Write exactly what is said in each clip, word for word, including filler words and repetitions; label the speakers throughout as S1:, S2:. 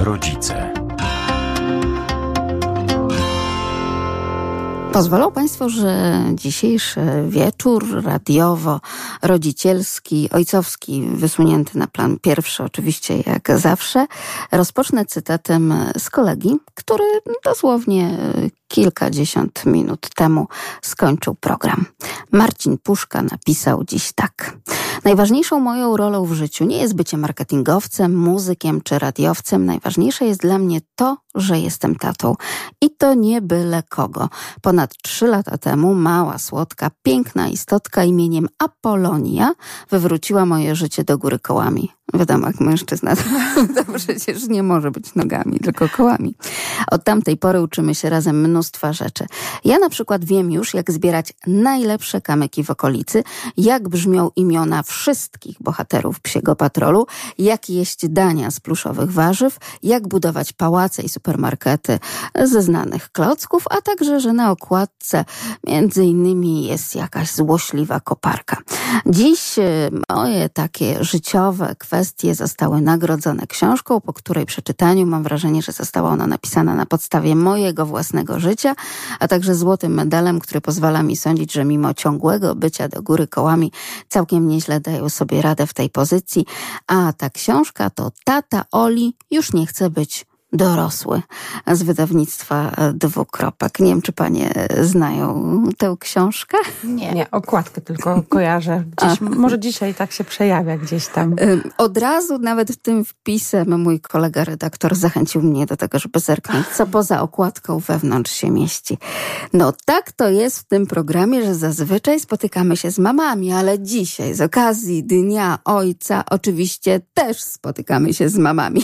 S1: Rodzice.
S2: Pozwolą Państwo, że dzisiejszy wieczór radiowo-rodzicielski, ojcowski, wysunięty na plan pierwszy oczywiście jak zawsze, rozpocznę cytatem z kolegi, który dosłownie kilkadziesiąt minut temu skończył program. Marcin Puszka napisał dziś tak. Najważniejszą moją rolą w życiu nie jest bycie marketingowcem, muzykiem czy radiowcem. Najważniejsze jest dla mnie to, że jestem tatą. I to nie byle kogo. Ponad trzy lata temu mała, słodka, piękna istotka imieniem Apolonia wywróciła moje życie do góry kołami. Wiadomo, jak mężczyzna to przecież nie może być nogami, tylko kołami. Od tamtej pory uczymy się razem mnóstwa rzeczy. Ja na przykład wiem już, jak zbierać najlepsze kamyki w okolicy, jak brzmią imiona wszystkich bohaterów Psiego Patrolu, jak jeść dania z pluszowych warzyw, jak budować pałace i supermarkety ze znanych klocków, a także, że na okładce między innymi jest jakaś złośliwa koparka. Dziś moje takie życiowe kwestie Kwestie zostały nagrodzone książką, po której przeczytaniu mam wrażenie, że została ona napisana na podstawie mojego własnego życia, a także złotym medalem, który pozwala mi sądzić, że mimo ciągłego bycia do góry kołami całkiem nieźle dają sobie radę w tej pozycji. A ta książka to Tata Oli już nie chce być dorosły, z wydawnictwa Dwukropek. Nie wiem, czy panie znają tę książkę?
S3: Nie, nie, okładkę tylko kojarzę. Gdzieś, może dzisiaj tak się przejawia gdzieś tam.
S2: Od razu nawet tym wpisem mój kolega redaktor zachęcił mnie do tego, żeby zerknąć, co poza okładką wewnątrz się mieści. No tak to jest w tym programie, że zazwyczaj spotykamy się z mamami, ale dzisiaj z okazji Dnia Ojca oczywiście też spotykamy się z mamami.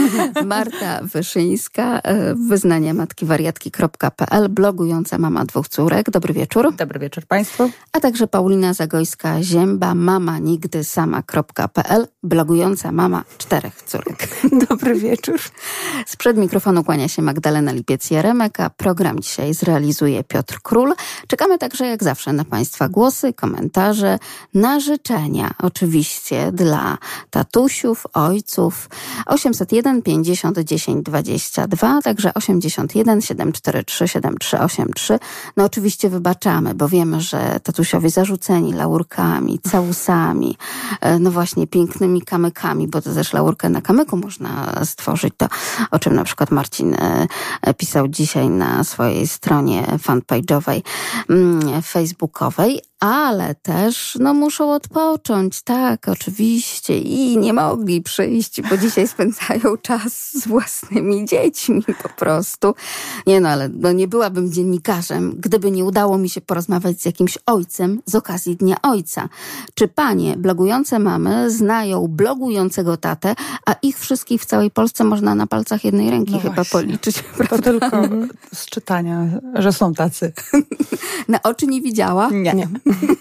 S2: Marta Wyszyńska, wyznanie matki wariatki kropka p l, blogująca mama dwóch córek. Dobry wieczór.
S3: Dobry wieczór Państwu.
S2: A także Paulina Zagojska-Zięba, mama nigdy sama kropka p l, blogująca mama czterech córek.
S3: Dobry wieczór.
S2: Sprzed mikrofonu kłania się Magdalena Lipiec-Jaremek, a program dzisiaj zrealizuje Piotr Król. Czekamy także jak zawsze na Państwa głosy, komentarze, na życzenia oczywiście dla tatusiów, ojców. osiemset jeden pięćdziesiąt dziesięć dwadzieścia dwa, także osiemdziesiąt jeden siedem cztery trzy siedem trzy osiem trzy. No oczywiście wybaczamy, bo wiemy, że tatusiowie zarzuceni laurkami, całusami, no właśnie pięknymi kamykami, bo to też laurkę na kamyku można stworzyć. To, o czym na przykład Marcin pisał dzisiaj na swojej stronie fanpage'owej, facebookowej. Ale też, no muszą odpocząć, tak, oczywiście, i nie mogli przyjść, bo dzisiaj spędzają czas z własnymi dziećmi po prostu. Nie no, ale no nie byłabym dziennikarzem, gdyby nie udało mi się porozmawiać z jakimś ojcem z okazji Dnia Ojca. Czy panie, blogujące mamy, znają blogującego tatę, a ich wszystkich w całej Polsce można na palcach jednej ręki
S3: no
S2: chyba
S3: właśnie.
S2: policzyć.
S3: To tylko z czytania, że są tacy.
S2: Na oczy nie widziała?
S3: Nie. nie.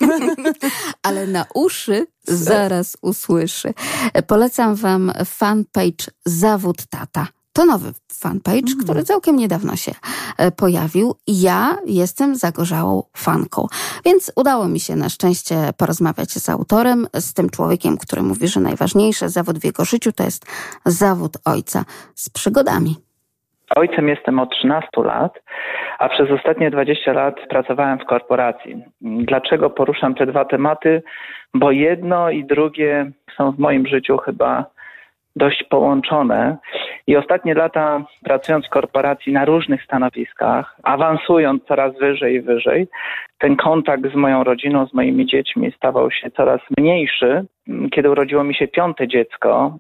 S2: Ale na uszy zaraz usłyszy. Polecam wam fanpage Zawód Tata. To nowy fanpage, mm. który całkiem niedawno się pojawił. Ja jestem zagorzałą fanką. Więc udało mi się na szczęście porozmawiać z autorem, z tym człowiekiem, który mówi, że najważniejszy zawód w jego życiu to jest zawód ojca z przygodami.
S4: Ojcem jestem od trzynastu lat, a przez ostatnie dwadzieścia lat pracowałem w korporacji. Dlaczego poruszam te dwa tematy? Bo jedno i drugie są w moim życiu chyba dość połączone. I ostatnie lata, pracując w korporacji na różnych stanowiskach, awansując coraz wyżej i wyżej, ten kontakt z moją rodziną, z moimi dziećmi stawał się coraz mniejszy. Kiedy urodziło mi się piąte dziecko,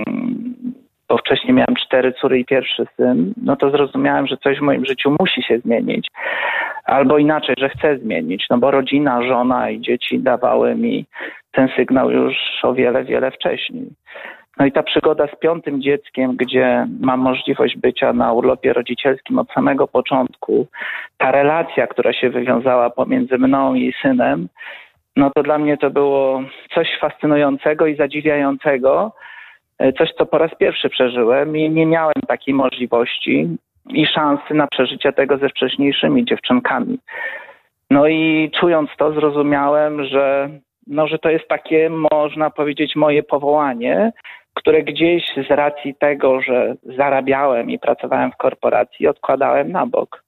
S4: bo wcześniej miałem cztery córy i pierwszy syn, no to zrozumiałem, że coś w moim życiu musi się zmienić. Albo inaczej, że chcę zmienić, no bo rodzina, żona i dzieci dawały mi ten sygnał już o wiele, wiele wcześniej. No i ta przygoda z piątym dzieckiem, gdzie mam możliwość bycia na urlopie rodzicielskim od samego początku, ta relacja, która się wywiązała pomiędzy mną i synem, no to dla mnie to było coś fascynującego i zadziwiającego, coś, co po raz pierwszy przeżyłem i nie miałem takiej możliwości i szansy na przeżycie tego ze wcześniejszymi dziewczynkami. No i czując to, zrozumiałem, że, no, że to jest takie, można powiedzieć, moje powołanie, które gdzieś z racji tego, że zarabiałem i pracowałem w korporacji, odkładałem na bok.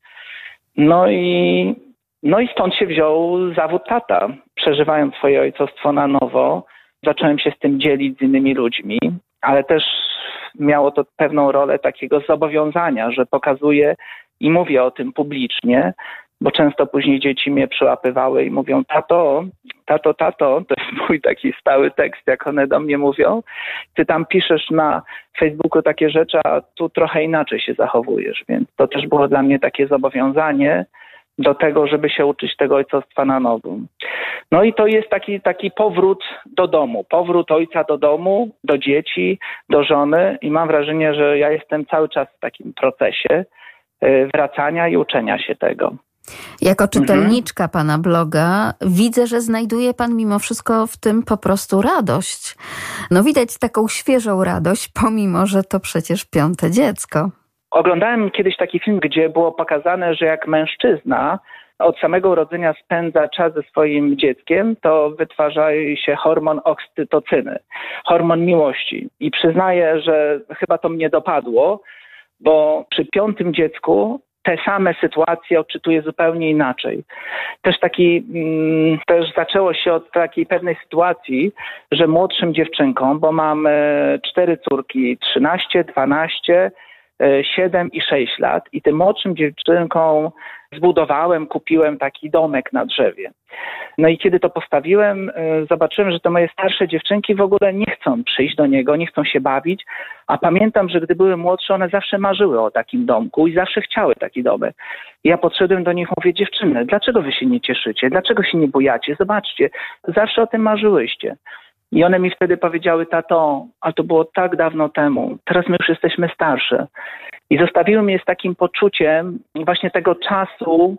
S4: No i, no i stąd się wziął zawód tata. Przeżywając swoje ojcostwo na nowo, zacząłem się z tym dzielić z innymi ludźmi, ale też miało to pewną rolę takiego zobowiązania, że pokazuję i mówię o tym publicznie, bo często później dzieci mnie przyłapywały i mówią: tato, tato, tato, to jest mój taki stały tekst, jak one do mnie mówią, ty tam piszesz na Facebooku takie rzeczy, a tu trochę inaczej się zachowujesz, więc to też było dla mnie takie zobowiązanie do tego, żeby się uczyć tego ojcostwa na nowo. No i to jest taki, taki powrót do domu, powrót ojca do domu, do dzieci, do żony i mam wrażenie, że ja jestem cały czas w takim procesie wracania i uczenia się tego.
S2: Jako czytelniczka mhm. pana bloga widzę, że znajduje pan mimo wszystko w tym po prostu radość. No widać taką świeżą radość, pomimo że to przecież piąte dziecko.
S4: Oglądałem kiedyś taki film, gdzie było pokazane, że jak mężczyzna od samego urodzenia spędza czas ze swoim dzieckiem, to wytwarza się hormon oksytocyny, hormon miłości. I przyznaję, że chyba to mnie dopadło, bo przy piątym dziecku te same sytuacje odczytuję zupełnie inaczej. Też taki, mm, też zaczęło się od takiej pewnej sytuacji, że młodszym dziewczynkom, bo mam e, cztery córki, trzynaście, dwanaście, siedem i sześć lat i tym młodszym dziewczynkom zbudowałem, kupiłem taki domek na drzewie. No i kiedy to postawiłem, zobaczyłem, że te moje starsze dziewczynki w ogóle nie chcą przyjść do niego, nie chcą się bawić, a pamiętam, że gdy były młodsze, one zawsze marzyły o takim domku i zawsze chciały taki domek. I ja podszedłem do nich, mówię: dziewczyny, dlaczego wy się nie cieszycie? Dlaczego się nie bujacie? Zobaczcie, zawsze o tym marzyłyście. I one mi wtedy powiedziały: tato, ale to było tak dawno temu, teraz my już jesteśmy starsze. I zostawiły mnie z takim poczuciem właśnie tego czasu,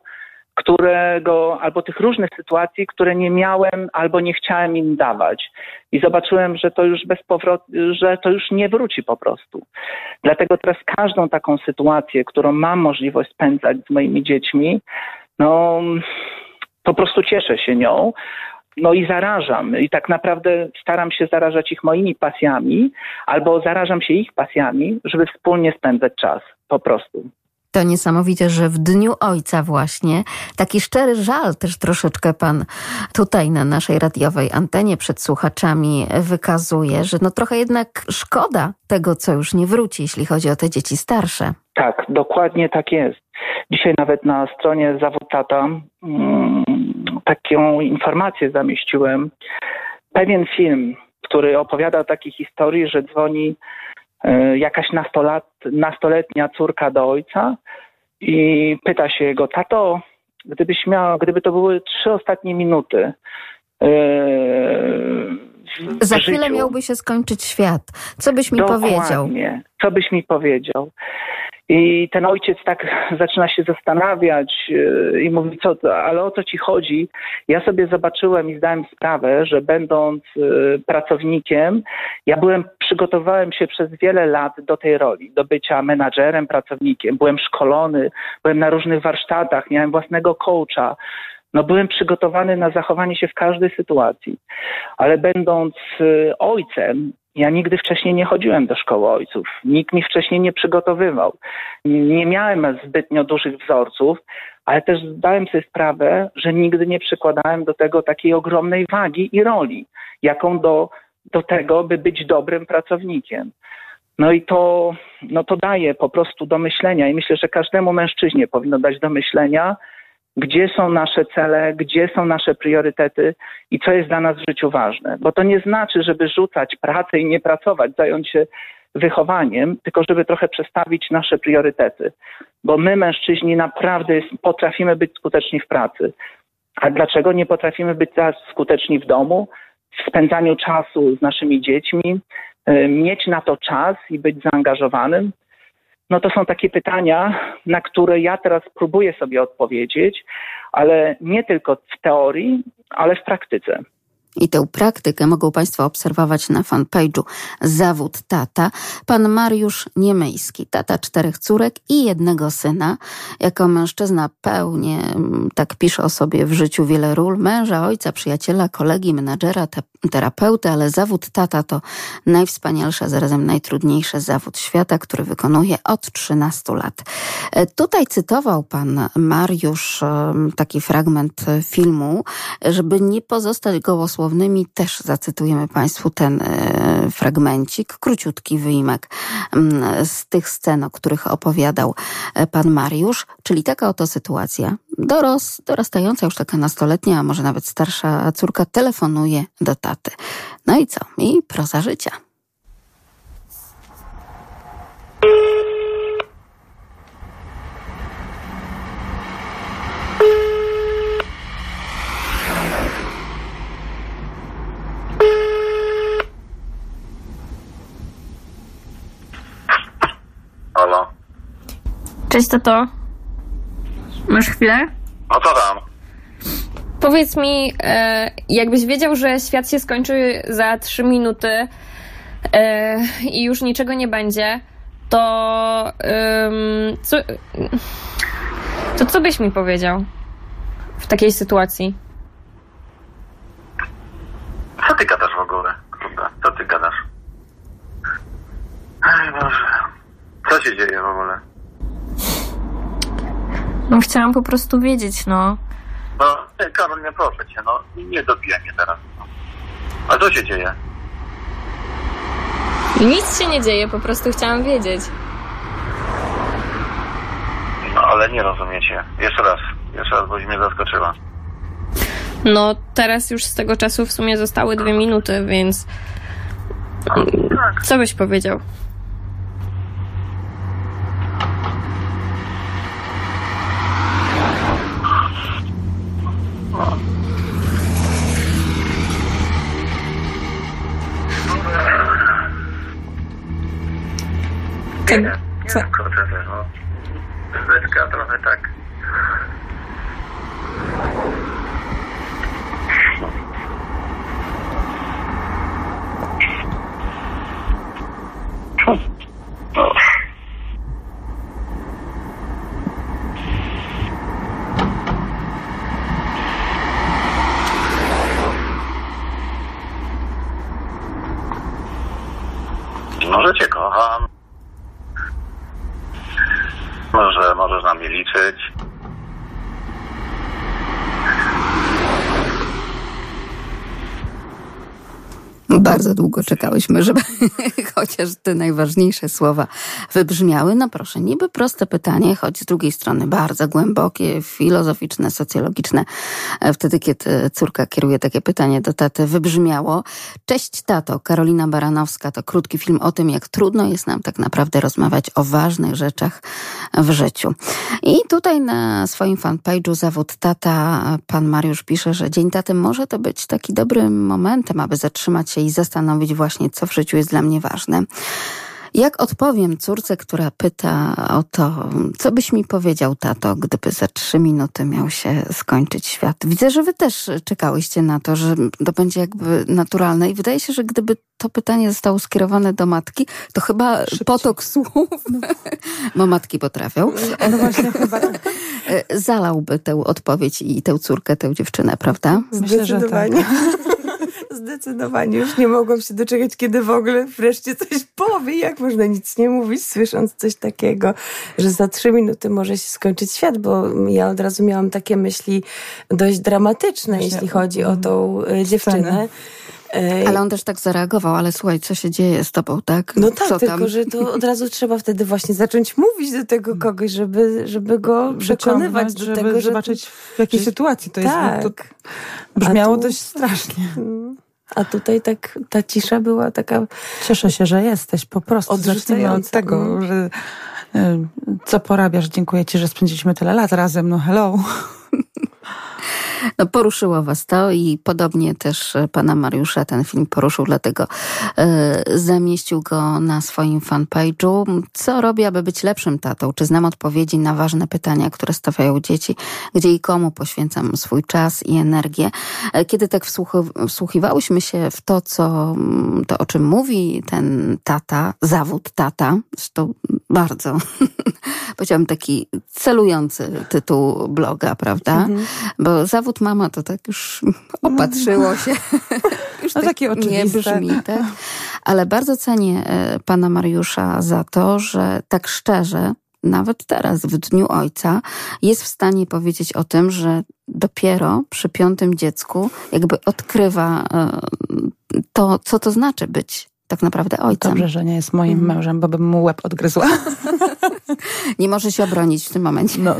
S4: którego, albo tych różnych sytuacji, które nie miałem albo nie chciałem im dawać. I zobaczyłem, że to już bezpowrotnie, że to już nie wróci po prostu. Dlatego teraz każdą taką sytuację, którą mam możliwość spędzać z moimi dziećmi, no po prostu cieszę się nią. No i zarażam. I tak naprawdę staram się zarażać ich moimi pasjami, albo zarażam się ich pasjami, żeby wspólnie spędzać czas. Po prostu.
S2: To niesamowite, że w Dniu Ojca właśnie taki szczery żal też troszeczkę pan tutaj na naszej radiowej antenie przed słuchaczami wykazuje, że no trochę jednak szkoda tego, co już nie wróci, jeśli chodzi o te dzieci starsze.
S4: Tak, dokładnie tak jest. Dzisiaj nawet na stronie Zawód Tata mm, taką informację zamieściłem. Pewien film, który opowiada o takiej historii, że dzwoni y, jakaś nastolat, nastoletnia córka do ojca i pyta się jego: tato, gdybyś miał, gdyby to były trzy ostatnie minuty yy, w
S2: Za
S4: życiu,
S2: chwilę miałby się skończyć świat. Co byś mi
S4: dokładnie,
S2: powiedział?
S4: Co byś mi powiedział? I ten ojciec tak zaczyna się zastanawiać yy, i mówi: co to, ale o co ci chodzi? Ja sobie zobaczyłem i zdałem sprawę, że będąc yy, pracownikiem, ja byłem, przygotowałem się przez wiele lat do tej roli, do bycia menadżerem, pracownikiem. Byłem szkolony, byłem na różnych warsztatach, miałem własnego coacha. No byłem przygotowany na zachowanie się w każdej sytuacji. Ale będąc yy, ojcem, ja nigdy wcześniej nie chodziłem do szkoły ojców. Nikt mi wcześniej nie przygotowywał. Nie miałem zbytnio dużych wzorców, ale też zdałem sobie sprawę, że nigdy nie przykładałem do tego takiej ogromnej wagi i roli, jaką do, do tego, by być dobrym pracownikiem. No i to, no to daje po prostu do myślenia i myślę, że każdemu mężczyźnie powinno dać do myślenia, gdzie są nasze cele, gdzie są nasze priorytety i co jest dla nas w życiu ważne. Bo to nie znaczy, żeby rzucać pracę i nie pracować, zająć się wychowaniem, tylko żeby trochę przestawić nasze priorytety. Bo my, mężczyźni, naprawdę potrafimy być skuteczni w pracy. A dlaczego nie potrafimy być skuteczni w domu, w spędzaniu czasu z naszymi dziećmi, mieć na to czas i być zaangażowanym? No to są takie pytania, na które ja teraz próbuję sobie odpowiedzieć, ale nie tylko w teorii, ale w praktyce.
S2: I tę praktykę mogą Państwo obserwować na fanpage'u Zawód Tata. Pan Mariusz Niemyjski, tata czterech córek i jednego syna. Jako mężczyzna pełnie, tak pisze o sobie w życiu, wiele ról. Męża, ojca, przyjaciela, kolegi, menadżera, te, terapeuty, ale zawód tata to najwspanialszy, a zarazem najtrudniejszy zawód świata, który wykonuje od trzynastu lat. Tutaj cytował pan Mariusz taki fragment filmu, żeby nie pozostać gołosłownymi, też zacytujemy Państwu ten e, fragmencik, króciutki wyjimek m, z tych scen, o których opowiadał e, pan Mariusz, czyli taka oto sytuacja. Doros, dorastająca już taka nastoletnia, a może nawet starsza córka telefonuje do taty. No i co? I proza życia.
S1: Halo.
S5: Cześć, tato. Masz chwilę?
S1: A co tam?
S5: Powiedz mi, e, jakbyś wiedział, że świat się skończy za trzy minuty e, i już niczego nie będzie, to, ym, co, to co byś mi powiedział w takiej sytuacji?
S1: Co ty gadasz w ogóle? Kurde, co ty gadasz? Ej Boże. Co się dzieje w ogóle?
S5: No chciałam po prostu wiedzieć, no.
S1: No, ty, Karol, nie proszę cię, no. Nie dobijaj mnie teraz. No. A co się dzieje?
S5: Nic się nie dzieje, po prostu chciałam wiedzieć.
S1: No, ale nie rozumiecie. Jeszcze raz. Jeszcze raz, boś mnie zaskoczyła.
S5: No, teraz już z tego czasu w sumie zostały dwie minuty, więc...
S1: Tak.
S5: Co byś powiedział?
S1: Nie, nie, nie wiem, kurczę, no. Zbytka trochę tak. No. Może cię kocham. Może możesz na mnie liczyć.
S2: Bardzo długo czekałyśmy, żeby chociaż te najważniejsze słowa wybrzmiały. No proszę, niby proste pytanie, choć z drugiej strony bardzo głębokie, filozoficzne, socjologiczne. Wtedy, kiedy córka kieruje takie pytanie do taty, wybrzmiało: Cześć tato, Karolina Baranowska. To krótki film o tym, jak trudno jest nam tak naprawdę rozmawiać o ważnych rzeczach w życiu. I tutaj na swoim fanpage'u Zawód Tata pan Mariusz pisze, że Dzień Taty może to być taki dobrym momentem, aby zatrzymać się i zastanowić właśnie, co w życiu jest dla mnie ważne. Jak odpowiem córce, która pyta o to, co byś mi powiedział, tato, gdyby za trzy minuty miał się skończyć świat? Widzę, że wy też czekałyście na to, że to będzie jakby naturalne i wydaje się, że gdyby to pytanie zostało skierowane do matki, to chyba Szybciej. potok słów, no. bo matki potrafią,
S3: no właśnie, chyba tak.
S2: zalałby tę odpowiedź i tę córkę, tę dziewczynę, prawda?
S3: Myślę, że tak. Zdecydowanie. Już nie mogłam się doczekać, kiedy w ogóle wreszcie coś powie. Jak można nic nie mówić, słysząc coś takiego, że za trzy minuty może się skończyć świat, bo ja od razu miałam takie myśli dość dramatyczne, Właśnie, jeśli chodzi o tą dziewczynę.
S2: Ale on też tak zareagował, ale słuchaj, co się dzieje z tobą, tak?
S3: No tak,
S2: co
S3: tylko
S2: tam?
S3: że to od razu trzeba wtedy właśnie zacząć mówić do tego kogoś, żeby, żeby go przekonywać do
S6: żeby
S3: tego, że...
S6: zobaczyć w jakiej
S3: że...
S6: sytuacji to
S3: tak.
S6: jest. To brzmiało
S3: tu...
S6: dość strasznie.
S3: A tutaj tak ta cisza była taka...
S6: Cieszę się, że jesteś po prostu. Zacznijmy od tego, że co porabiasz. Dziękuję ci, że spędziliśmy tyle lat razem. No hello.
S2: No, poruszyło was to i podobnie też pana Mariusza ten film poruszył, dlatego y, zamieścił go na swoim fanpage'u. Co robi, aby być lepszym tatą? Czy znam odpowiedzi na ważne pytania, które stawiają dzieci? Gdzie i komu poświęcam swój czas i energię? Kiedy tak wsłuch- wsłuchiwałyśmy się w to, co, to, o czym mówi ten tata, zawód tata, zresztą bardzo, powiedziałam taki celujący tytuł bloga, prawda? Mhm. Bo zawód mama to tak już opatrzyło się. Już
S6: no
S2: tak
S6: takie oczywiste.
S2: Nie brzmi, tak? Ale bardzo cenię pana Mariusza za to, że tak szczerze, nawet teraz, w Dniu Ojca, jest w stanie powiedzieć o tym, że dopiero przy piątym dziecku jakby odkrywa to, co to znaczy być tak naprawdę ojcem.
S6: Dobrze, że nie jest moim mm. mężem, bo bym mu łeb odgryzła.
S2: Nie może się obronić w tym momencie. No.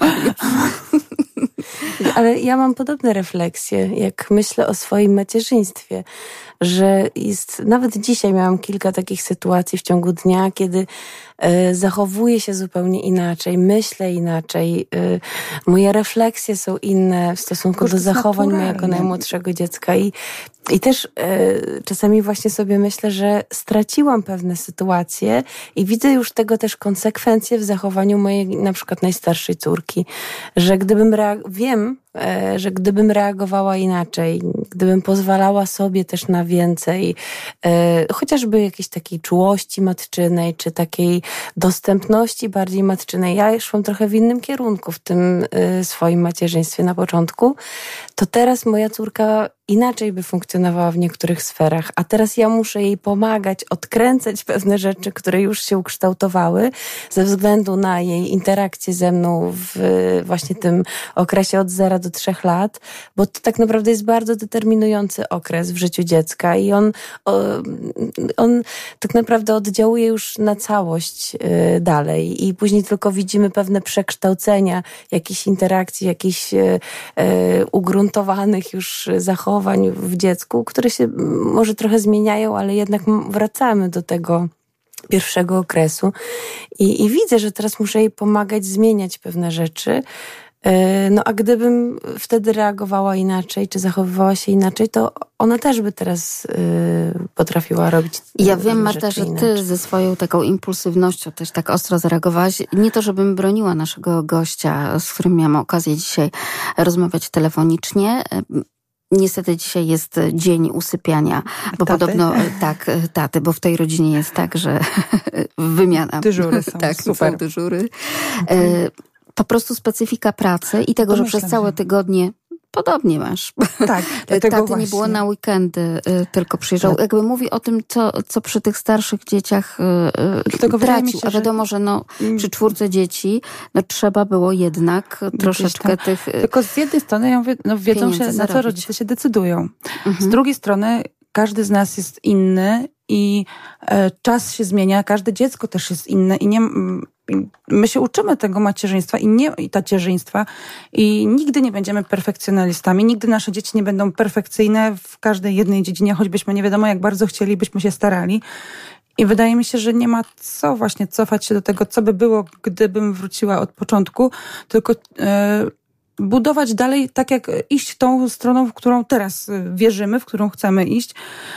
S3: Ale ja mam podobne refleksje, jak myślę o swoim macierzyństwie, że jest, nawet dzisiaj miałam kilka takich sytuacji w ciągu dnia, kiedy y, zachowuję się zupełnie inaczej, myślę inaczej, y, moje refleksje są inne w stosunku do zachowań mojego najmłodszego dziecka i, i też y, czasami właśnie sobie myślę, że straciłam pewne sytuacje i widzę już tego też konsekwencje w zachowaniu mojej na przykład najstarszej córki, że gdybym reag- wiem, y, że gdybym reagowała inaczej, gdybym pozwalała sobie też na więcej, y, chociażby jakiejś takiej czułości matczynej, czy takiej dostępności bardziej matczynej. Ja szłam trochę w innym kierunku w tym y, swoim macierzyństwie na początku, to teraz moja córka inaczej by funkcjonowała w niektórych sferach, a teraz ja muszę jej pomagać, odkręcać pewne rzeczy, które już się ukształtowały ze względu na jej interakcję ze mną w właśnie tym okresie od zera do trzech lat, bo to tak naprawdę jest bardzo determinujący okres w życiu dziecka i on, on tak naprawdę oddziałuje już na całość dalej i później tylko widzimy pewne przekształcenia jakichś interakcji, jakichś ugruntowanych już zachowań w dziecku, które się może trochę zmieniają, ale jednak wracamy do tego pierwszego okresu i, i widzę, że teraz muszę jej pomagać zmieniać pewne rzeczy. No a gdybym wtedy reagowała inaczej, czy zachowywała się inaczej, to ona też by teraz y, potrafiła robić
S2: Ja wiem, Marta, że inaczej. Ty ze swoją taką impulsywnością też tak ostro zareagowałaś. Nie to, żebym broniła naszego gościa, z którym miałam okazję dzisiaj rozmawiać telefonicznie. Niestety dzisiaj jest dzień usypiania, bo taty? podobno tak, taty, bo w tej rodzinie jest tak, że wymiana.
S6: Dyżury są,
S2: tak,
S6: super.
S2: Są dyżury. Okay. Po prostu specyfika pracy i tego, to że myślę, przez całe tygodnie podobnie masz.
S6: Tak,
S2: Taty właśnie. Nie było na weekendy, tylko przyjeżdżał. Tak. Jakby mówi o tym, co, co przy tych starszych dzieciach dlatego tracił. Się, a wiadomo, że no, przy czwórce dzieci no, trzeba było jednak troszeczkę tych
S6: Tylko z jednej strony ja mówię, no, wiedzą się, na co rodzice się decydują. Mhm. Z drugiej strony każdy z nas jest inny i e, czas się zmienia, każde dziecko też jest inne i nie... My się uczymy tego macierzyństwa i, nie, i tacierzyństwa i nigdy nie będziemy perfekcjonalistami, nigdy nasze dzieci nie będą perfekcyjne w każdej jednej dziedzinie, choćbyśmy nie wiadomo jak bardzo chcieli, byśmy się starali. I wydaje mi się, że nie ma co właśnie cofać się do tego, co by było, gdybym wróciła od początku, tylko e, budować dalej, tak jak iść tą stroną, w którą teraz wierzymy, w którą chcemy iść.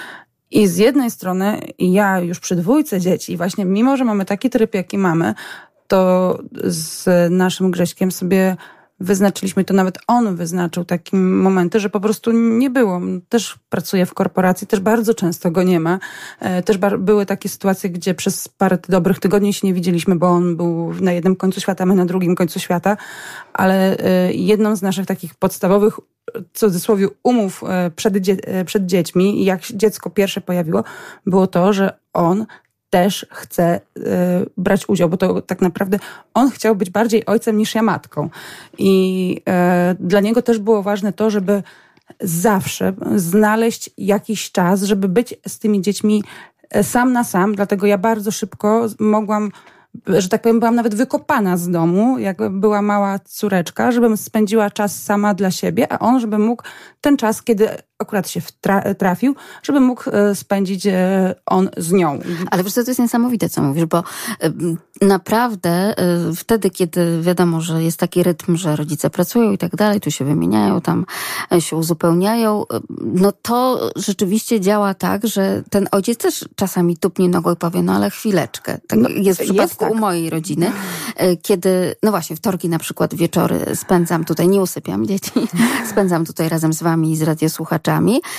S6: I z jednej strony ja już przy dwójce dzieci, właśnie mimo, że mamy taki tryb, jaki mamy, to z naszym Grześkiem sobie wyznaczyliśmy, to nawet on wyznaczył takie momenty, że po prostu nie było. Też pracuję w korporacji, też bardzo często go nie ma. Też były takie sytuacje, gdzie przez parę dobrych tygodni się nie widzieliśmy, bo on był na jednym końcu świata, my na drugim końcu świata, ale jedną z naszych takich podstawowych w cudzysłowie umów przed, dzie- przed dziećmi i jak dziecko pierwsze pojawiło, było to, że on też chce y, brać udział, bo to tak naprawdę on chciał być bardziej ojcem niż ja matką. I y, dla niego też było ważne to, żeby zawsze znaleźć jakiś czas, żeby być z tymi dziećmi sam na sam, dlatego ja bardzo szybko mogłam że tak powiem, byłam nawet wykopana z domu, jak była mała córeczka, żebym spędziła czas sama dla siebie, a on, żeby mógł ten czas, kiedy akurat się trafił, żeby mógł spędzić on z nią.
S2: Ale wiesz co, to jest niesamowite, co mówisz, bo naprawdę wtedy, kiedy wiadomo, że jest taki rytm, że rodzice pracują i tak dalej, tu się wymieniają, tam się uzupełniają, no to rzeczywiście działa tak, że ten ojciec też czasami tupnie nogą i powie, no ale chwileczkę. Tak no, jest w przypadku jest tak. u mojej rodziny, kiedy, no właśnie, wtorki na przykład wieczory spędzam tutaj, nie usypiam dzieci, spędzam tutaj razem z wami i z radiosłuchaczami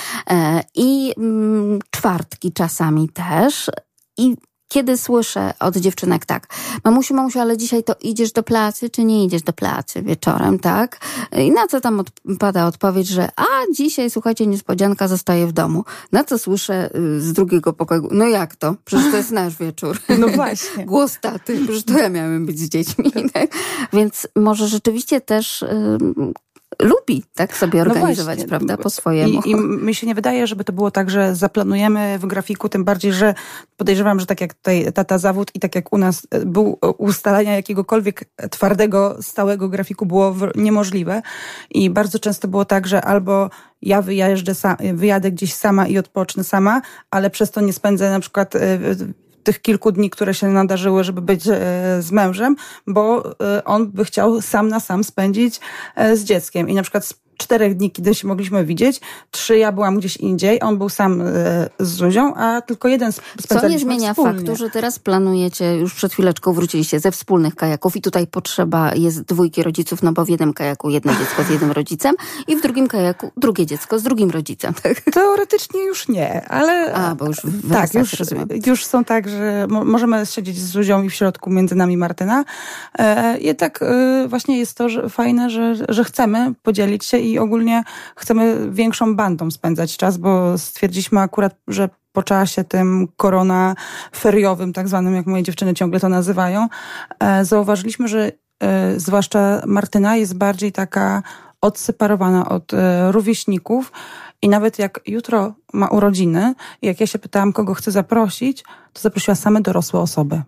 S2: i czwartki czasami też. I kiedy słyszę od dziewczynek tak, mamusiu, mamusiu, ale dzisiaj to idziesz do pracy, czy nie idziesz do pracy wieczorem, tak? I na co tam odpada odpowiedź, że a dzisiaj, słuchajcie, niespodzianka, zostaje w domu. Na co słyszę z drugiego pokoju, no jak to? Przecież to jest nasz wieczór.
S6: No właśnie.
S2: Głos taty, przecież to ja miałem być z dziećmi. Tak? Więc może rzeczywiście też... Yy, lubi tak sobie organizować, no prawda, po swojemu.
S6: I, I mi się nie wydaje, żeby to było tak, że zaplanujemy w grafiku, tym bardziej, że podejrzewam, że tak jak tutaj tata zawód i tak jak u nas był ustalania jakiegokolwiek twardego, stałego grafiku było niemożliwe i bardzo często było tak, że albo ja wyjeżdżę, wyjadę gdzieś sama i odpocznę sama, ale przez to nie spędzę na przykład tych kilku dni, które się nadarzyły, żeby być z mężem, bo on by chciał sam na sam spędzić z dzieckiem. I na przykład czterech dni, kiedy się mogliśmy widzieć, trzy ja byłam gdzieś indziej, on był sam z Zuzią, a tylko jeden spędzaliśmy
S2: Co nie zmienia
S6: wspólnie.
S2: faktu, że teraz planujecie, już przed chwileczką wróciliście ze wspólnych kajaków i tutaj potrzeba jest dwójki rodziców, no bo w jednym kajaku jedno dziecko z jednym rodzicem i w drugim kajaku drugie dziecko z drugim rodzicem. Tak?
S6: Teoretycznie już nie, ale...
S2: A, bo już
S6: tak, już, już są tak, że mo- możemy siedzieć z Zuzią i w środku między nami Martyna. E, jednak e, właśnie jest to że fajne, że, że chcemy podzielić się i ogólnie chcemy większą bandą spędzać czas, bo stwierdziliśmy akurat, że po czasie tym korona feriowym, tak zwanym, jak moje dziewczyny ciągle to nazywają, e, zauważyliśmy, że e, zwłaszcza Martyna jest bardziej taka odseparowana od e, rówieśników i nawet jak jutro ma urodziny, jak ja się pytałam, kogo chce zaprosić, to zaprosiła same dorosłe osoby.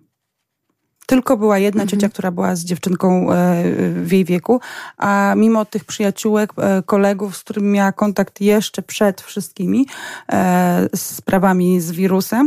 S6: Tylko była jedna mhm. ciocia, która była z dziewczynką w jej wieku, a mimo tych przyjaciółek, kolegów, z którymi miała kontakt jeszcze przed wszystkimi z sprawami z wirusem,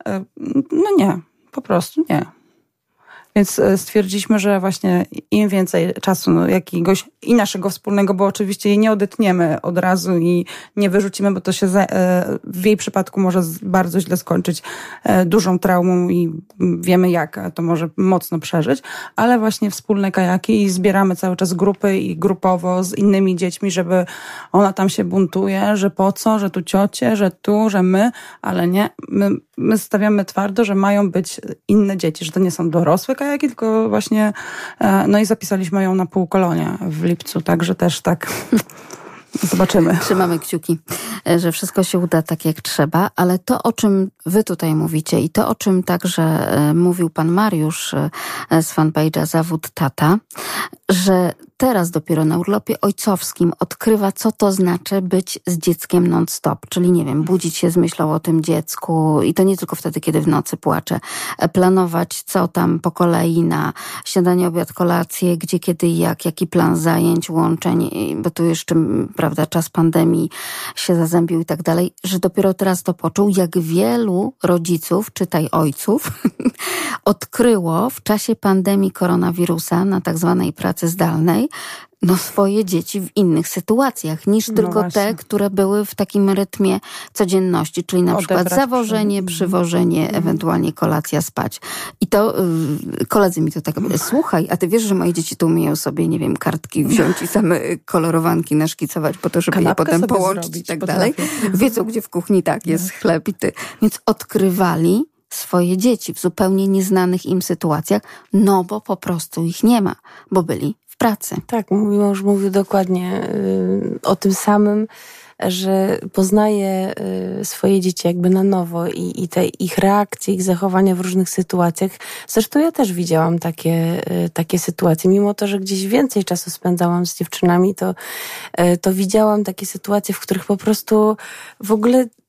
S6: no nie, po prostu nie. Więc stwierdziliśmy, że właśnie im więcej czasu no, jakiegoś i naszego wspólnego, bo oczywiście jej nie odetniemy od razu i nie wyrzucimy, bo to się za, w jej przypadku może bardzo źle skończyć dużą traumą i wiemy jak, to może mocno przeżyć, ale właśnie wspólne kajaki i zbieramy cały czas grupy i grupowo z innymi dziećmi, żeby ona tam się buntuje, że po co, że tu ciocie, że tu, że my, ale nie, my, my stawiamy twardo, że mają być inne dzieci, że to nie są dorosłe kajaki, tylko właśnie, no i zapisaliśmy ją na półkolonie w lipcu, także też tak zobaczymy.
S2: Trzymamy kciuki, że wszystko się uda tak jak trzeba, ale to, o czym wy tutaj mówicie i to, o czym także mówił pan Mariusz z fanpage'a Zawód Tata, że teraz dopiero na urlopie ojcowskim odkrywa, co to znaczy być z dzieckiem non-stop. Czyli, nie wiem, budzić się z myślą o tym dziecku i to nie tylko wtedy, kiedy w nocy płacze. Planować, co tam po kolei na śniadanie, obiad, kolację, gdzie, kiedy i jak, jaki plan zajęć, łączeń, bo tu jeszcze, prawda, czas pandemii się zazębił i tak dalej, że dopiero teraz to poczuł, jak wielu rodziców, czytaj ojców, odkryło w czasie pandemii koronawirusa na tak zwanej pracy zdalnej no swoje dzieci w innych sytuacjach niż no tylko właśnie. Te, które były w takim rytmie codzienności, czyli na Odebrać przykład zawożenie, przy... przywożenie, mm. ewentualnie kolacja, spać. I to yy, koledzy mi to tak, słuchaj, a ty wiesz, że moje dzieci tu umieją sobie, nie wiem, kartki wziąć i same kolorowanki naszkicować po to, żeby Kanapkę je potem połączyć i tak potrafię. Dalej. Wiedzą, gdzie w kuchni tak jest no. chleb i ty. Więc odkrywali swoje dzieci w zupełnie nieznanych im sytuacjach, no bo po prostu ich nie ma, bo byli w pracy.
S3: Tak, mój mąż mówił dokładnie y, o tym samym, że poznaje y, swoje dzieci jakby na nowo i, i te ich reakcje, ich zachowania w różnych sytuacjach. Zresztą ja też widziałam takie, y, takie sytuacje. Mimo to, że gdzieś więcej czasu spędzałam z dziewczynami, to, y, to widziałam takie sytuacje, w których po prostu w ogóle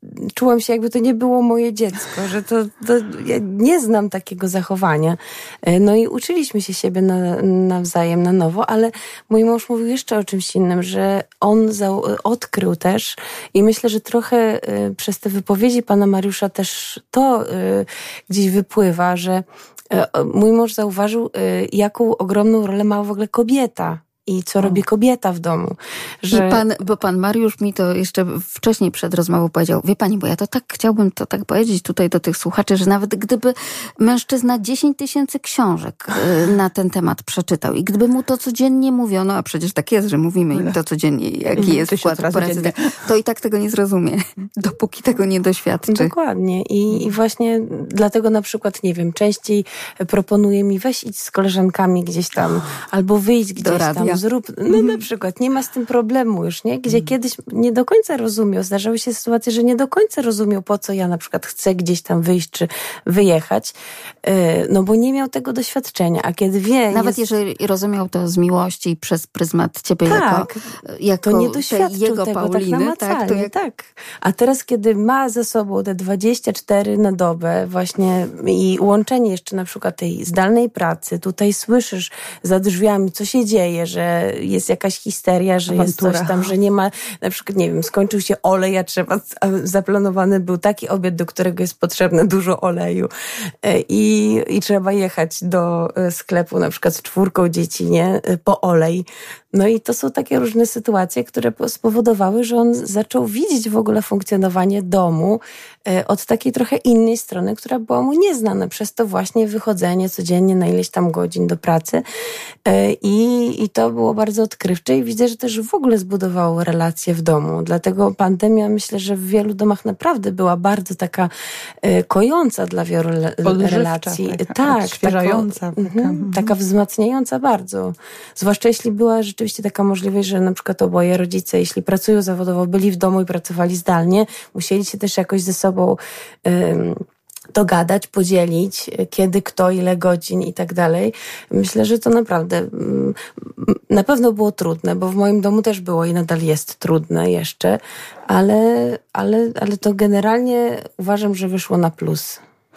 S3: czułam się, jakby to nie było moje dziecko, że to, to ja nie znam takiego zachowania. No i uczyliśmy się siebie na, nawzajem na nowo, ale mój mąż mówił jeszcze o czymś innym, że on za, odkrył też i myślę, że trochę y, przez te wypowiedzi pana Mariusza też to y, gdzieś wypływa, że y, mój mąż zauważył, y, jaką ogromną rolę ma w ogóle kobieta. I co robi kobieta w domu. Że...
S2: I pan, bo pan Mariusz mi to jeszcze wcześniej przed rozmową powiedział, wie pani, bo ja to tak chciałbym to tak powiedzieć tutaj do tych słuchaczy, że nawet gdyby mężczyzna dziesięć tysięcy książek na ten temat przeczytał i gdyby mu to codziennie mówiono, a przecież tak jest, że mówimy im to codziennie, jaki jest wkład w pracę, to i tak tego nie zrozumie, dopóki tego nie doświadczy.
S3: Dokładnie. I, i właśnie dlatego na przykład, nie wiem, częściej proponuje mi weź idź z koleżankami gdzieś tam, albo wyjdź gdzieś tam. Zrób, no na przykład, nie ma z tym problemu już, nie? Gdzie kiedyś nie do końca rozumiał, zdarzały się sytuacje, że nie do końca rozumiał, po co ja na przykład chcę gdzieś tam wyjść, czy wyjechać, no bo nie miał tego doświadczenia, a kiedy wie...
S2: Nawet
S3: jest...
S2: jeżeli rozumiał to z miłości i przez pryzmat ciebie
S3: tak,
S2: jako, jako
S3: to nie doświadczył
S2: jego
S3: tego
S2: Pauliny,
S3: tak namacalnie,
S2: tak, to jak...
S3: tak. A teraz, kiedy ma ze sobą te dwadzieścia cztery na dobę właśnie i łączenie jeszcze na przykład tej zdalnej pracy, tutaj słyszysz za drzwiami, co się dzieje, że jest jakaś histeria, że Awantura. Jest coś tam, że nie ma, na przykład, nie wiem, skończył się olej, a trzeba, a zaplanowany był taki obiad, do którego jest potrzebne dużo oleju i, i trzeba jechać do sklepu na przykład z czwórką dzieci, nie, po olej. No i to są takie różne sytuacje, które spowodowały, że on zaczął widzieć w ogóle funkcjonowanie domu od takiej trochę innej strony, która była mu nieznana. Przez to właśnie wychodzenie codziennie na ileś tam godzin do pracy. I, i to było bardzo odkrywcze i widzę, że też w ogóle zbudowało relacje w domu. Dlatego pandemia, myślę, że w wielu domach naprawdę była bardzo taka kojąca dla wielu relacji.
S6: Taka,
S3: tak,
S6: odświeżająca.
S3: Taka, taka. Mhm, taka wzmacniająca bardzo. Zwłaszcza jeśli była rzeczywiście taka możliwość, że na przykład oboje rodzice, jeśli pracują zawodowo, byli w domu i pracowali zdalnie, musieli się też jakoś ze sobą um, dogadać, podzielić, kiedy, kto, ile godzin i tak dalej. Myślę, że to naprawdę um, na pewno było trudne, bo w moim domu też było i nadal jest trudne jeszcze, ale, ale, ale to generalnie uważam, że wyszło na plus.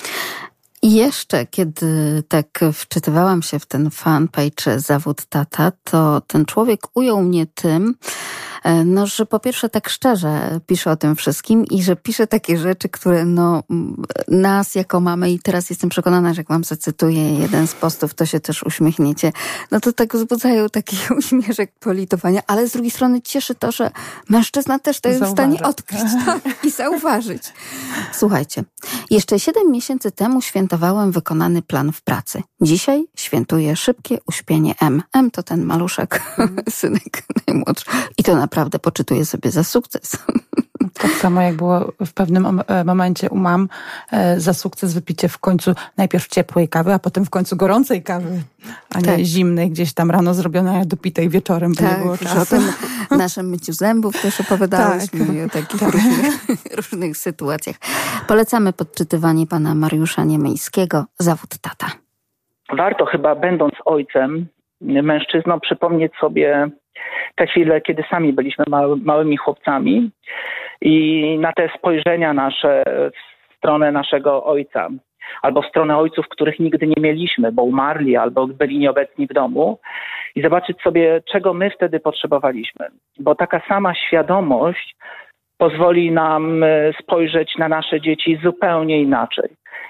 S2: I jeszcze, kiedy tak wczytywałam się w ten fanpage Zawód Tata, to ten człowiek ujął mnie tym, no, że po pierwsze tak szczerze pisze o tym wszystkim i że pisze takie rzeczy, które no nas jako mamy, i teraz jestem przekonana, że jak wam zacytuję jeden z postów, to się też uśmiechniecie, no to tak wzbudzają taki uśmieszek politowania, ale z drugiej strony cieszy to, że mężczyzna też to jest w stanie odkryć tak, i zauważyć. Słuchajcie, jeszcze siedem miesięcy temu świętowałem wykonany plan w pracy. Dzisiaj świętuję szybkie uśpienie M. M to ten maluszek, mm. synek najmłodszy. I to naprawdę poczytuję sobie za sukces.
S6: Tak samo jak było w pewnym momencie u mam za sukces wypicie w końcu najpierw ciepłej kawy, a potem w końcu gorącej kawy, a nie tak. zimnej, gdzieś tam rano zrobionej, a dopitej wieczorem, bo tak, nie było czasu.
S2: O tym naszym myciu zębów też opowiadałeś tak. mi o takich tak. różnych, różnych sytuacjach. Polecamy podczytywanie pana Mariusza Niemyjskiego, Zawód Tata.
S4: Warto chyba, będąc ojcem, mężczyzną, przypomnieć sobie te chwile, kiedy sami byliśmy mały, małymi chłopcami i na te spojrzenia nasze w stronę naszego ojca albo w stronę ojców, których nigdy nie mieliśmy, bo umarli albo byli nieobecni w domu, i zobaczyć sobie, czego my wtedy potrzebowaliśmy. Bo taka sama świadomość pozwoli nam spojrzeć na nasze dzieci zupełnie inaczej.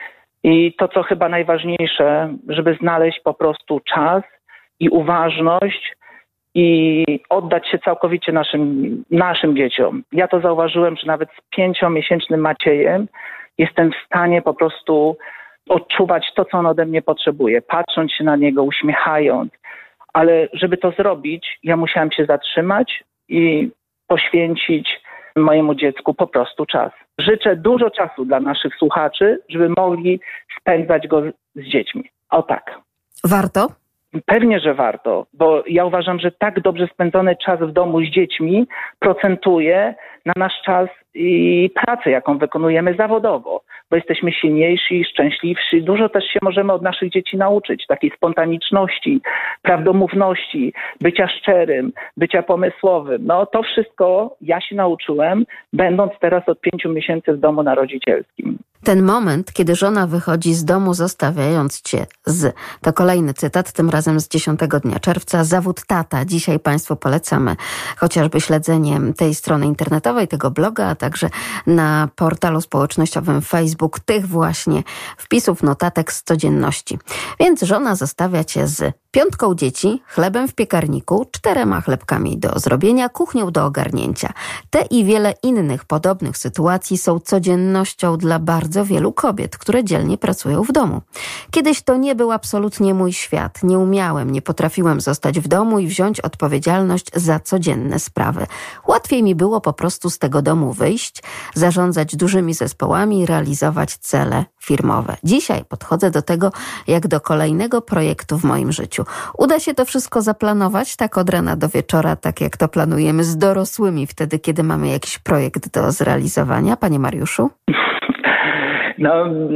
S4: I to, co chyba najważniejsze, żeby znaleźć po prostu czas i uważność i oddać się całkowicie naszym, naszym dzieciom. Ja to zauważyłem, że nawet z pięciomiesięcznym Maciejem jestem w stanie po prostu odczuwać to, co on ode mnie potrzebuje, patrząc się na niego, uśmiechając. Ale żeby to zrobić, ja musiałam się zatrzymać i poświęcić mojemu dziecku po prostu czas. Życzę dużo czasu dla naszych słuchaczy, żeby mogli spędzać go z dziećmi. O tak.
S2: Warto?
S4: Pewnie, że warto, bo ja uważam, że tak dobrze spędzony czas w domu z dziećmi procentuje na nasz czas i pracę, jaką wykonujemy zawodowo. bo jesteśmy silniejsi, szczęśliwsi. Dużo też się możemy od naszych dzieci nauczyć, takiej spontaniczności, prawdomówności, bycia szczerym, bycia pomysłowym. No to wszystko ja się nauczyłem, będąc teraz od pięciu miesięcy w domu narodzicielskim.
S2: Ten moment, kiedy żona wychodzi z domu, zostawiając cię z... To kolejny cytat, tym razem z dziesiątego dnia czerwca. Zawód tata. Dzisiaj Państwu polecamy chociażby śledzenie tej strony internetowej, tego bloga, a także na portalu społecznościowym Facebook tych właśnie wpisów, notatek z codzienności. Więc żona zostawia cię z piątką dzieci, chlebem w piekarniku, czterema chlebkami do zrobienia, kuchnią do ogarnięcia. Te i wiele innych podobnych sytuacji są codziennością dla bardzo wielu kobiet, które dzielnie pracują w domu. Kiedyś to nie był absolutnie mój świat. Nie umiałem, nie potrafiłem zostać w domu i wziąć odpowiedzialność za codzienne sprawy. Łatwiej mi było po prostu z tego domu wyjść, zarządzać dużymi zespołami i realizować cele firmowe. Dzisiaj podchodzę do tego jak do kolejnego projektu w moim życiu. Uda się to wszystko zaplanować tak od rana do wieczora, tak jak to planujemy z dorosłymi wtedy, kiedy mamy jakiś projekt do zrealizowania? Panie Mariuszu?
S4: No,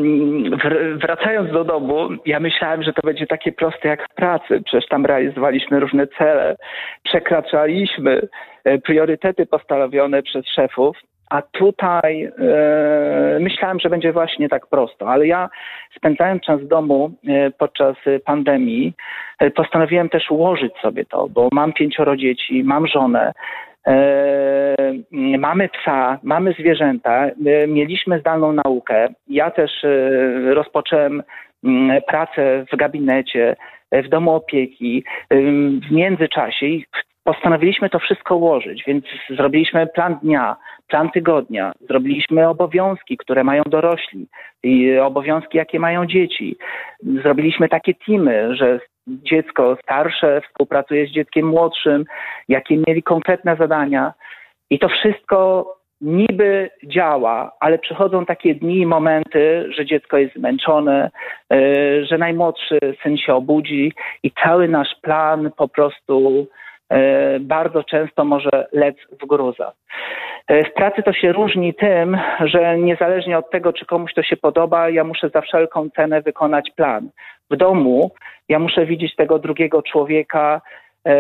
S4: wracając do domu, ja myślałem, że to będzie takie proste jak w pracy. Przecież tam realizowaliśmy różne cele, przekraczaliśmy priorytety postawione przez szefów. A tutaj e, myślałem, że będzie właśnie tak prosto, ale ja spędzałem czas w domu e, podczas pandemii. E, postanowiłem też ułożyć sobie to, bo mam pięcioro dzieci, mam żonę, e, mamy psa, mamy zwierzęta, e, mieliśmy zdalną naukę. Ja też e, rozpocząłem m, pracę w gabinecie, e, w domu opieki e, w międzyczasie i postanowiliśmy to wszystko ułożyć, więc zrobiliśmy plan dnia, plan tygodnia, zrobiliśmy obowiązki, które mają dorośli i obowiązki, jakie mają dzieci. Zrobiliśmy takie teamy, że dziecko starsze współpracuje z dzieckiem młodszym, jakie mieli konkretne zadania i to wszystko niby działa, ale przychodzą takie dni i momenty, że dziecko jest zmęczone, że najmłodszy syn się obudzi i cały nasz plan po prostu bardzo często może lec w gruzach. W pracy to się różni tym, że niezależnie od tego, czy komuś to się podoba, ja muszę za wszelką cenę wykonać plan. W domu ja muszę widzieć tego drugiego człowieka, e,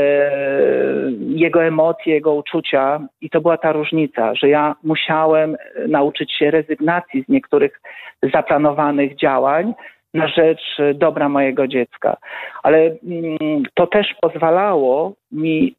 S4: jego emocje, jego uczucia i to była ta różnica, że ja musiałem nauczyć się rezygnacji z niektórych zaplanowanych działań na rzecz dobra mojego dziecka. Ale mm, to też pozwalało mi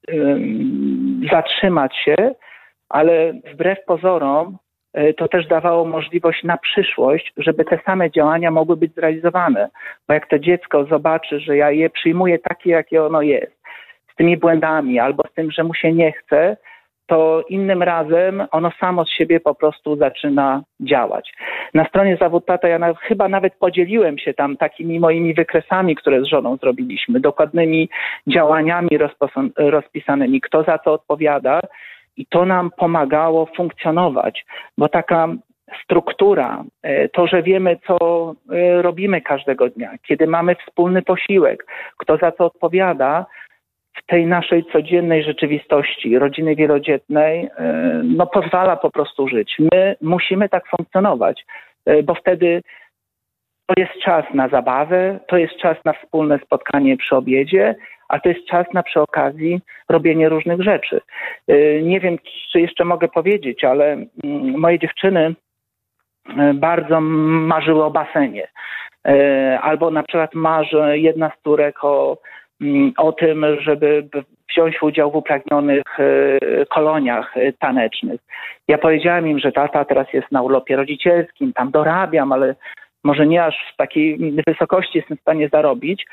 S4: ym, zatrzymać się, ale wbrew pozorom y, to też dawało możliwość na przyszłość, żeby te same działania mogły być zrealizowane. Bo jak to dziecko zobaczy, że ja je przyjmuję takie, jakie ono jest, z tymi błędami albo z tym, że mu się nie chce, to innym razem ono samo z siebie po prostu zaczyna działać. Na stronie Zawód Tata ja na, chyba nawet podzieliłem się tam takimi moimi wykresami, które z żoną zrobiliśmy, dokładnymi działaniami rozpisanymi, kto za co odpowiada i to nam pomagało funkcjonować, bo taka struktura, to, że wiemy, co robimy każdego dnia, kiedy mamy wspólny posiłek, kto za co odpowiada, w tej naszej codziennej rzeczywistości rodziny wielodzietnej no pozwala po prostu żyć. My musimy tak funkcjonować, bo wtedy to jest czas na zabawę, to jest czas na wspólne spotkanie przy obiedzie, a to jest czas na przy okazji robienie różnych rzeczy. Nie wiem, czy jeszcze mogę powiedzieć, ale moje dziewczyny bardzo marzyły o basenie. Albo na przykład marzy jedna z córek o o tym, żeby wziąć udział w upragnionych koloniach tanecznych. Ja powiedziałem im, że tata teraz jest na urlopie rodzicielskim, tam dorabiam, ale może nie aż w takiej wysokości jestem w stanie zarobić,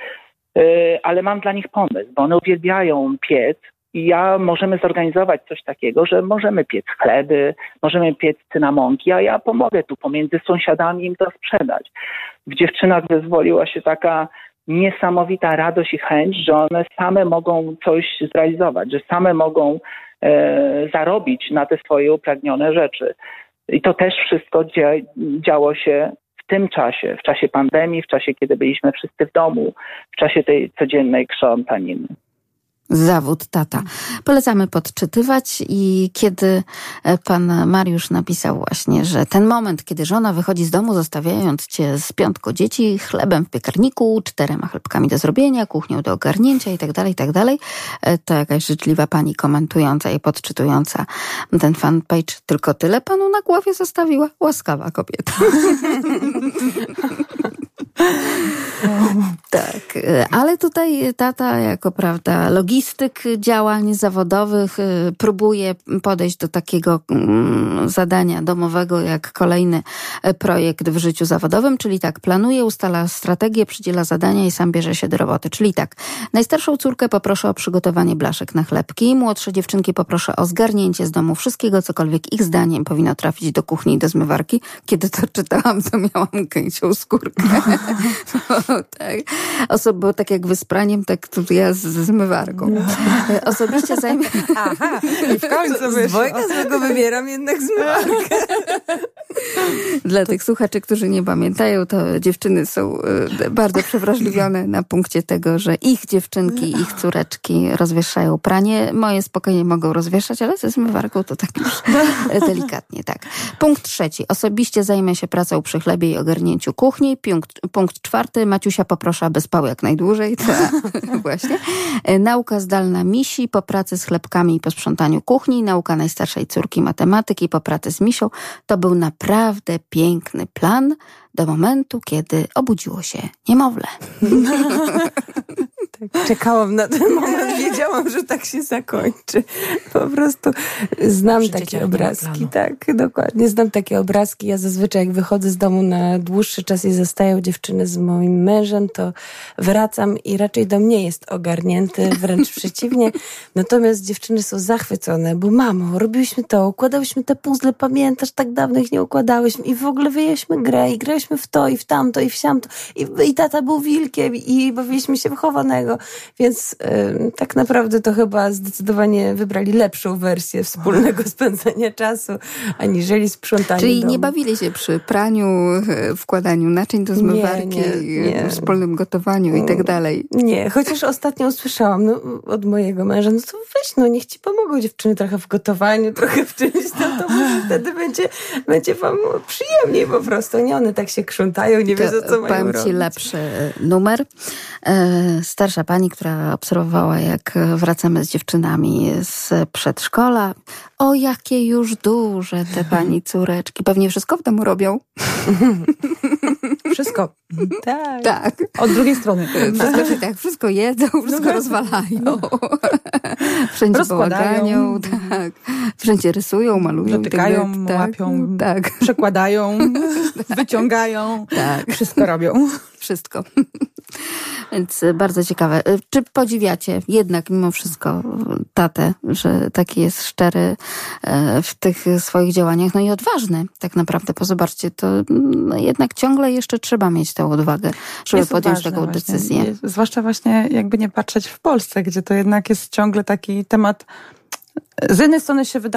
S4: ale mam dla nich pomysł, bo one uwielbiają piec i ja możemy zorganizować coś takiego, że możemy piec chleby, możemy piec cynamonki, a ja pomogę tu pomiędzy sąsiadami im to sprzedać. W dziewczynach wyzwoliła się taka niesamowita radość i chęć, że one same mogą coś zrealizować, że same mogą e, zarobić na te swoje upragnione rzeczy. I to też wszystko dzia- działo się w tym czasie, w czasie pandemii, w czasie, kiedy byliśmy wszyscy w domu, w czasie tej codziennej krzątaniny.
S2: Zawód tata. Polecamy podczytywać i kiedy pan Mariusz napisał właśnie, że ten moment, kiedy żona wychodzi z domu, zostawiając cię z piątką dzieci, chlebem w piekarniku, czterema chlebkami do zrobienia, kuchnią do ogarnięcia i tak dalej, i tak dalej, to jakaś życzliwa pani komentująca i podczytująca ten fanpage tylko tyle panu na głowie zostawiła. Łaskawa kobieta. Tak, ale tutaj tata jako, prawda, logistyk działań zawodowych próbuje podejść do takiego zadania domowego jak kolejny projekt w życiu zawodowym, czyli tak, planuje, ustala strategię, przydziela zadania i sam bierze się do roboty. Czyli tak, najstarszą córkę poproszę o przygotowanie blaszek na chlebki, młodsze dziewczynki poproszę o zgarnięcie z domu wszystkiego, cokolwiek ich zdaniem powinno trafić do kuchni i do zmywarki. Kiedy to czytałam, to miałam kęsią skórkę. Tak. Osob, bo tak jak wyspraniem, tak tu ja z zmywarką. Osobiście zajmę...
S3: Aha, i w końcu z dwojga złego wybieram jednak zmywarkę.
S2: Dla tych słuchaczy, którzy nie pamiętają, to dziewczyny są bardzo przewrażliwione na punkcie tego, że ich dziewczynki, ich córeczki rozwieszają pranie. Moje spokojnie mogą rozwieszać, ale ze zmywarką to tak już delikatnie, tak. Punkt trzeci. Osobiście zajmę się pracą przy chlebie i ogarnięciu kuchni. Punkt, punkt czwarty. Maciusia poproszę, aby spał jak najdłużej. To, właśnie. Nauka zdalna misi po pracy z chlebkami i po sprzątaniu kuchni. Nauka najstarszej córki matematyki po pracy z misią. To był naprawdę piękny plan do momentu, kiedy obudziło się niemowlę.
S3: Tak, czekałam na ten moment, wiedziałam, że tak się zakończy. Po prostu znam Przy takie obrazki. Tak, dokładnie. Znam takie obrazki. Ja zazwyczaj jak wychodzę z domu na dłuższy czas i zostają dziewczyny z moim mężem, to wracam i raczej dom nie jest ogarnięty, wręcz przeciwnie. Natomiast dziewczyny są zachwycone, bo mamo, robiłyśmy to, układałyśmy te puzzle, pamiętasz, tak dawno ich nie układałyśmy i w ogóle wyjęliśmy grę i graliśmy w to i w tamto i w siamto i, i tata był wilkiem i bawiliśmy się w chowanego. Więc y, tak naprawdę to chyba zdecydowanie wybrali lepszą wersję wspólnego spędzania czasu, aniżeli sprzątania
S2: Czyli
S3: domu.
S2: nie bawili się przy praniu, wkładaniu naczyń do zmywarki, nie, nie, nie. wspólnym gotowaniu i tak dalej.
S3: Nie, chociaż ostatnio usłyszałam no, od mojego męża, no to weź, no niech ci pomogą dziewczyny trochę w gotowaniu, trochę w czymś tam, to może wtedy będzie, będzie wam przyjemniej po prostu. Nie, one tak się krzątają, nie wiedzą, co mają robić.
S2: Powiem ci lepszy numer. Starsza pani, która obserwowała, jak wracamy z dziewczynami z przedszkola. O, jakie już duże te pani córeczki. Pewnie wszystko w domu robią.
S6: Wszystko.
S3: Tak.
S2: Tak.
S6: Od drugiej strony.
S2: Wszystko, tak, wszystko jedzą, wszystko no rozwalają. No. Wszędzie bałaganią, tak. Wszędzie rysują, malują.
S6: Dotykają,
S2: tak,
S6: łapią,
S2: tak.
S6: przekładają, wyciągają.
S2: Tak.
S6: Wszystko robią.
S2: Wszystko. Więc bardzo ciekawe. Czy podziwiacie jednak mimo wszystko tatę, że taki jest szczery w tych swoich działaniach, no i odważny tak naprawdę, bo zobaczcie, to no jednak ciągle jeszcze trzeba mieć tę odwagę, żeby jest podjąć taką właśnie. decyzję.
S6: Jest, zwłaszcza właśnie jakby nie patrzeć w Polsce, gdzie to jednak jest ciągle taki temat, z jednej strony się wydaje,